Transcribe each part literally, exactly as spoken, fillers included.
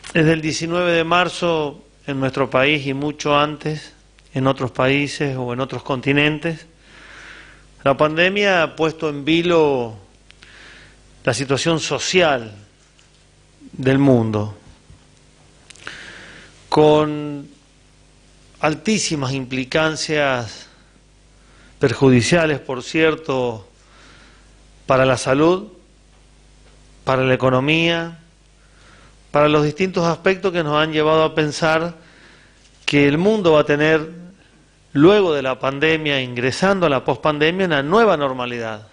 Desde el diecinueve de marzo en nuestro país y mucho antes en otros países o en otros continentes, la pandemia ha puesto en vilo la situación social del mundo, con altísimas implicancias perjudiciales, por cierto, para la salud, para la economía, para los distintos aspectos que nos han llevado a pensar que el mundo va a tener, luego de la pandemia, ingresando a la pospandemia, una nueva normalidad.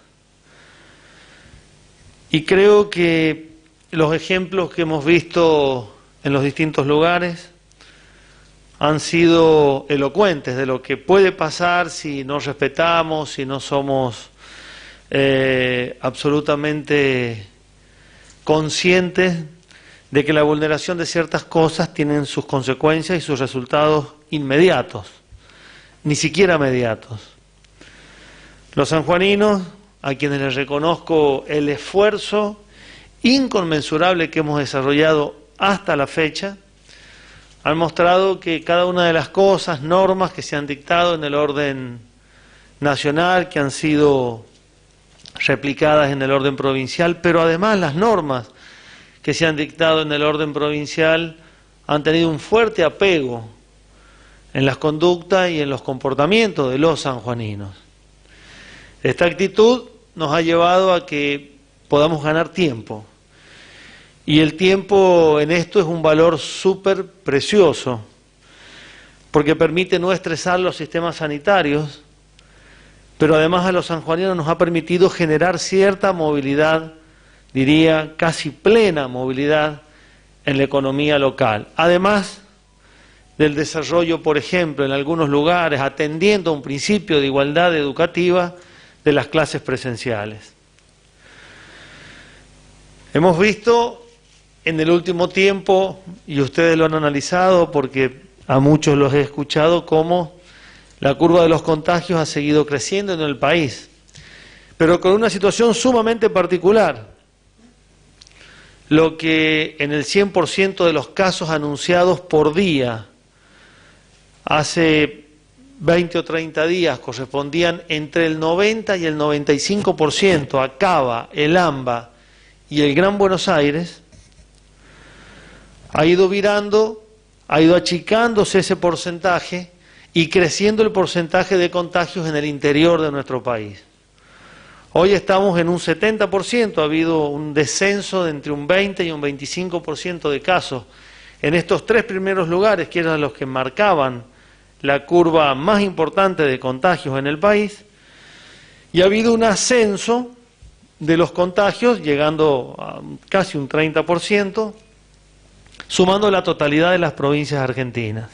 Y creo que los ejemplos que hemos visto en los distintos lugares han sido elocuentes de lo que puede pasar si no respetamos, si no somos eh, absolutamente conscientes de que la vulneración de ciertas cosas tienen sus consecuencias y sus resultados inmediatos, ni siquiera mediatos. Los sanjuaninos, a quienes les reconozco el esfuerzo inconmensurable que hemos desarrollado hasta la fecha, han mostrado que cada una de las cosas, normas que se han dictado en el orden nacional, que han sido replicadas en el orden provincial, pero además las normas que se han dictado en el orden provincial han tenido un fuerte apego en las conductas y en los comportamientos de los sanjuaninos. Esta actitud nos ha llevado a que podamos ganar tiempo. Y el tiempo en esto es un valor súper precioso, porque permite no estresar los sistemas sanitarios, pero además a los sanjuaninos nos ha permitido generar cierta movilidad, diría casi plena movilidad en la economía local. Además del desarrollo, por ejemplo, en algunos lugares, atendiendo a un principio de igualdad educativa de las clases presenciales. Hemos visto en el último tiempo, y ustedes lo han analizado porque a muchos los he escuchado, cómo la curva de los contagios ha seguido creciendo en el país, pero con una situación sumamente particular. Lo que en el cien por ciento de los casos anunciados por día hace veinte o treinta días correspondían entre el noventa y el noventa y cinco por ciento a Cava, el AMBA y el Gran Buenos Aires, ha ido virando, ha ido achicándose ese porcentaje y creciendo el porcentaje de contagios en el interior de nuestro país. Hoy estamos en un setenta por ciento, ha habido un descenso de entre un veinte y un veinticinco por ciento de casos en estos tres primeros lugares, que eran los que marcaban la curva más importante de contagios en el país, y ha habido un ascenso de los contagios, llegando a casi un treinta por ciento, sumando la totalidad de las provincias argentinas.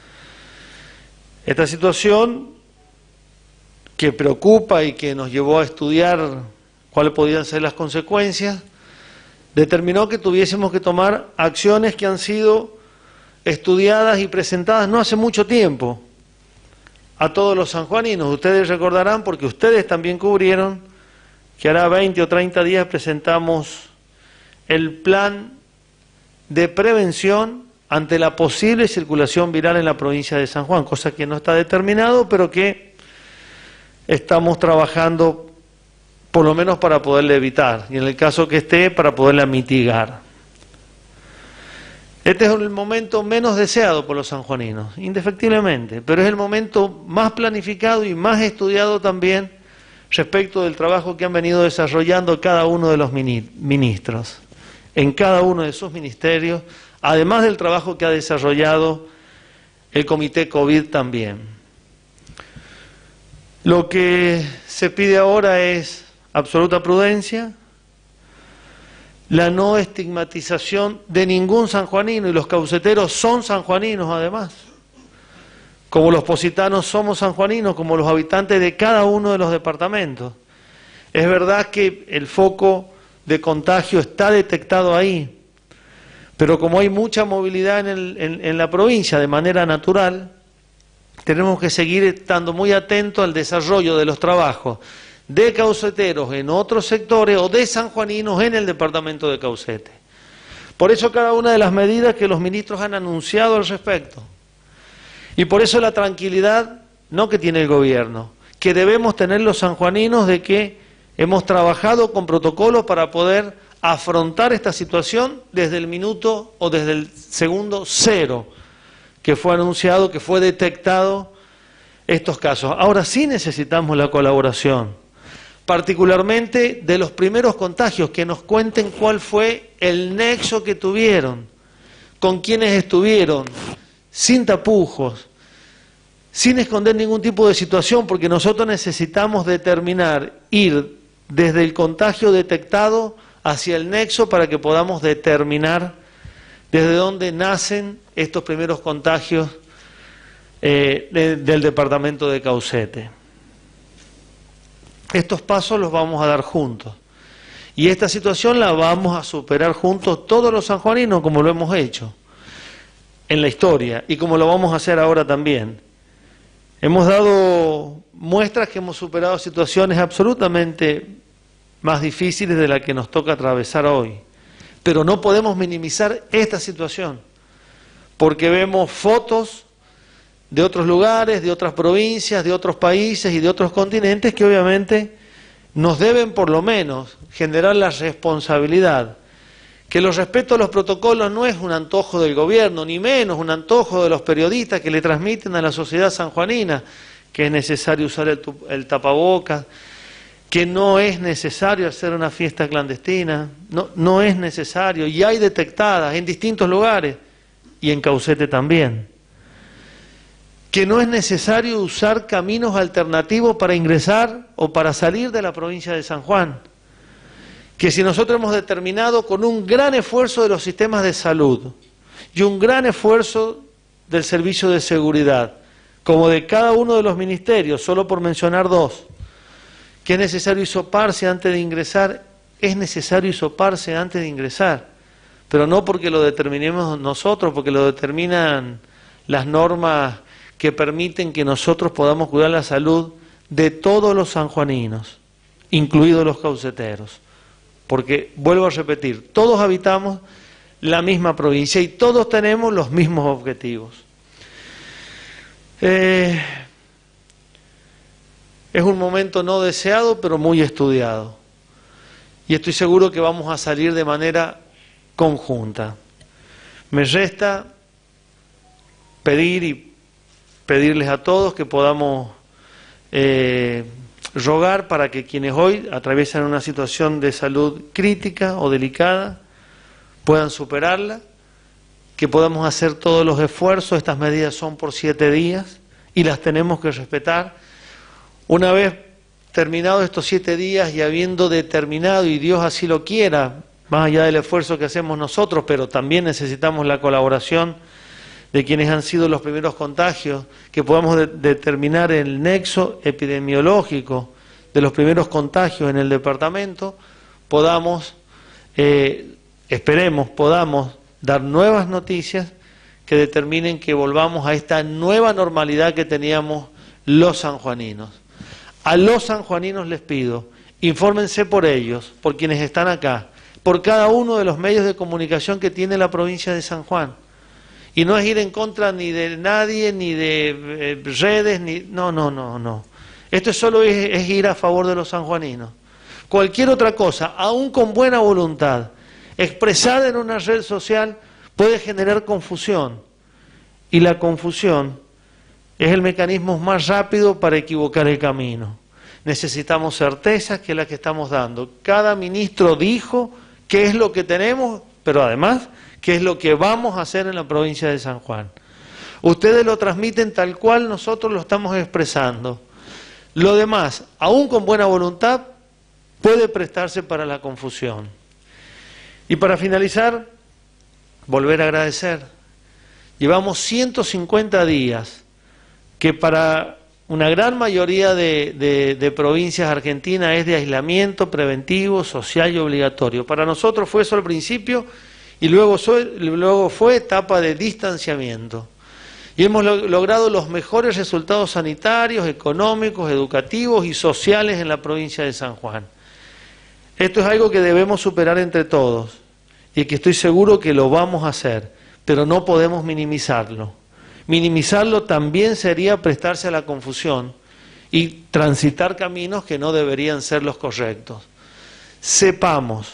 Esta situación que preocupa y que nos llevó a estudiar cuáles podían ser las consecuencias, determinó que tuviésemos que tomar acciones que han sido estudiadas y presentadas no hace mucho tiempo a todos los sanjuaninos. Ustedes recordarán, porque ustedes también cubrieron, que hará veinte o treinta días presentamos el plan de prevención ante la posible circulación viral en la provincia de San Juan, cosa que no está determinado, pero que estamos trabajando por lo menos para poderla evitar, y en el caso que esté, para poderla mitigar. Este es el momento menos deseado por los sanjuaninos, indefectiblemente, pero es el momento más planificado y más estudiado también respecto del trabajo que han venido desarrollando cada uno de los ministros, en cada uno de sus ministerios, además del trabajo que ha desarrollado el Comité COVID también. Lo que se pide ahora es absoluta prudencia, la no estigmatización de ningún sanjuanino, y los cauceteros son sanjuaninos además, como los positanos somos sanjuaninos, como los habitantes de cada uno de los departamentos. Es verdad que el foco de contagio está detectado ahí, pero como hay mucha movilidad en, el, en, en la provincia de manera natural, tenemos que seguir estando muy atentos al desarrollo de los trabajos de cauceteros en otros sectores o de sanjuaninos en el departamento de Caucete, Por eso cada una de las medidas que los ministros han anunciado al respecto. Y por eso la tranquilidad, no que tiene el gobierno, que debemos tener los sanjuaninos de que hemos trabajado con protocolos para poder afrontar esta situación desde el minuto o desde el segundo cero que fue anunciado, que fue detectado estos casos. Ahora sí necesitamos la colaboración, particularmente de los primeros contagios, que nos cuenten cuál fue el nexo que tuvieron, con quienes estuvieron, sin tapujos, sin esconder ningún tipo de situación, porque nosotros necesitamos determinar, ir desde el contagio detectado hacia el nexo para que podamos determinar desde dónde nacen estos primeros contagios eh, de, del departamento de Caucete. Estos pasos los vamos a dar juntos y esta situación la vamos a superar juntos todos los sanjuaninos, como lo hemos hecho en la historia y como lo vamos a hacer ahora también. Hemos dado muestras que hemos superado situaciones absolutamente más difíciles de las que nos toca atravesar hoy. Pero no podemos minimizar esta situación, porque vemos fotos de otros lugares, de otras provincias, de otros países y de otros continentes que obviamente nos deben por lo menos generar la responsabilidad. Que el respeto a los protocolos no es un antojo del gobierno, ni menos un antojo de los periodistas que le transmiten a la sociedad sanjuanina que es necesario usar el, el tapabocas, que no es necesario hacer una fiesta clandestina, no, no es necesario, y hay detectadas en distintos lugares, y en Caucete también. Que no es necesario usar caminos alternativos para ingresar o para salir de la provincia de San Juan. Que si nosotros hemos determinado con un gran esfuerzo de los sistemas de salud y un gran esfuerzo del servicio de seguridad, como de cada uno de los ministerios, solo por mencionar dos, que es necesario hisoparse antes de ingresar, es necesario hisoparse antes de ingresar, pero no porque lo determinemos nosotros, porque lo determinan las normas que permiten que nosotros podamos cuidar la salud de todos los sanjuaninos, incluidos los cauceteros. Porque, vuelvo a repetir, todos habitamos la misma provincia y todos tenemos los mismos objetivos. Eh, es un momento no deseado, pero muy estudiado. Y estoy seguro que vamos a salir de manera conjunta. Me resta pedir y pedirles a todos que podamos eh, rogar para que quienes hoy atraviesan una situación de salud crítica o delicada puedan superarla, que podamos hacer todos los esfuerzos. Estas medidas son por siete días y las tenemos que respetar. Una vez terminados estos siete días y habiendo determinado, y Dios así lo quiera, más allá del esfuerzo que hacemos nosotros, pero también necesitamos la colaboración de quienes han sido los primeros contagios, que podamos de determinar el nexo epidemiológico de los primeros contagios en el departamento, podamos, eh, esperemos, podamos dar nuevas noticias que determinen que volvamos a esta nueva normalidad que teníamos los sanjuaninos. A los sanjuaninos les pido, infórmense por ellos, por quienes están acá, por cada uno de los medios de comunicación que tiene la provincia de San Juan. Y no es ir en contra ni de nadie, ni de eh, redes, ni... No, no, no, no. Esto solo es, es ir a favor de los sanjuaninos. Cualquier otra cosa, aún con buena voluntad, expresada en una red social, puede generar confusión. Y la confusión es el mecanismo más rápido para equivocar el camino. Necesitamos certezas, que es la que estamos dando. Cada ministro dijo qué es lo que tenemos, pero además qué es lo que vamos a hacer en la provincia de San Juan. Ustedes lo transmiten tal cual nosotros lo estamos expresando. Lo demás, aún con buena voluntad, puede prestarse para la confusión. Y para finalizar, volver a agradecer. Llevamos ciento cincuenta días que para una gran mayoría de, de, de provincias argentinas es de aislamiento preventivo, social y obligatorio. Para nosotros fue eso al principio y luego, luego fue etapa de distanciamiento. Y hemos lo, logrado los mejores resultados sanitarios, económicos, educativos y sociales en la provincia de San Juan. Esto es algo que debemos superar entre todos. y que estoy seguro que lo vamos a hacer, pero no podemos minimizarlo. Minimizarlo también sería prestarse a la confusión y transitar caminos que no deberían ser los correctos. Sepamos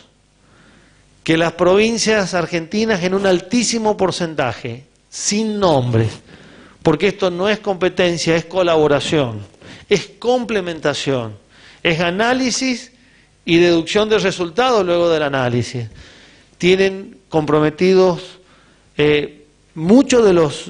que las provincias argentinas en un altísimo porcentaje, sin nombres, porque esto no es competencia, es colaboración, es complementación, es análisis y deducción de resultados luego del análisis. Tienen comprometidos eh, muchos de los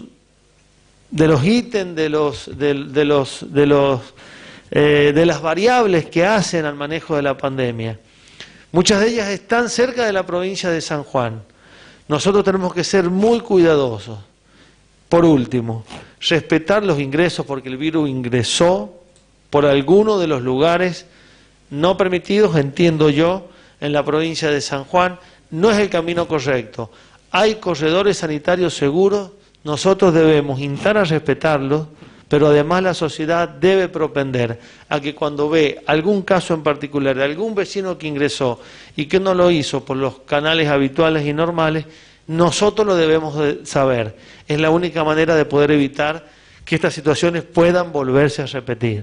de los ítems, de los de, de los de los eh, de las variables que hacen al manejo de la pandemia. Muchas de ellas están cerca de la provincia de San Juan. Nosotros tenemos que ser muy cuidadosos. Por último, respetar los ingresos, porque el virus ingresó por alguno de los lugares no permitidos, entiendo yo, en la provincia de San Juan. No es el camino correcto. Hay corredores sanitarios seguros, nosotros debemos instar a respetarlos, pero además la sociedad debe propender a que cuando ve algún caso en particular de algún vecino que ingresó y que no lo hizo por los canales habituales y normales, nosotros lo debemos de saber. Es la única manera de poder evitar que estas situaciones puedan volverse a repetir.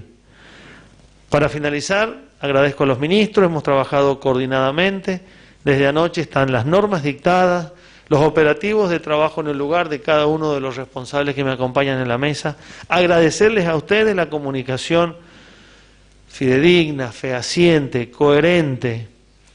Para finalizar, agradezco a los ministros, hemos trabajado coordinadamente, desde anoche están las normas dictadas, los operativos de trabajo en el lugar de cada uno de los responsables que me acompañan en la mesa. Agradecerles a ustedes la comunicación fidedigna, fehaciente, coherente,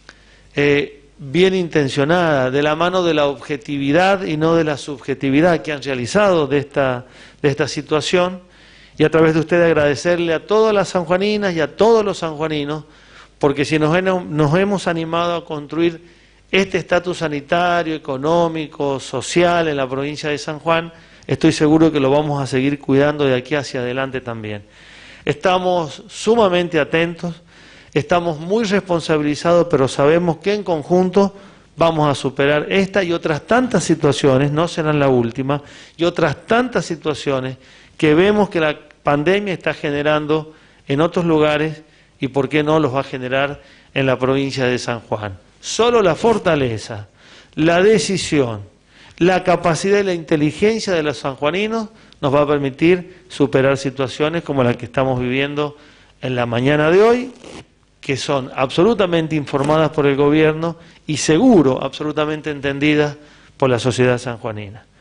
eh, bien intencionada, de la mano de la objetividad y no de la subjetividad que han realizado de esta, de esta situación, y a través de ustedes agradecerle a todas las sanjuaninas y a todos los sanjuaninos, porque si nos, nos hemos animado a construir este estatus sanitario, económico, social en la provincia de San Juan, estoy seguro que lo vamos a seguir cuidando de aquí hacia adelante también. Estamos sumamente atentos, estamos muy responsabilizados, pero sabemos que en conjunto vamos a superar esta y otras tantas situaciones, no serán la última, y otras tantas situaciones que vemos que la pandemia está generando en otros lugares y por qué no los va a generar en la provincia de San Juan. Solo la fortaleza, la decisión, la capacidad y la inteligencia de los sanjuaninos nos va a permitir superar situaciones como la que estamos viviendo en la mañana de hoy, que son absolutamente informadas por el gobierno y seguro absolutamente entendidas por la sociedad sanjuanina.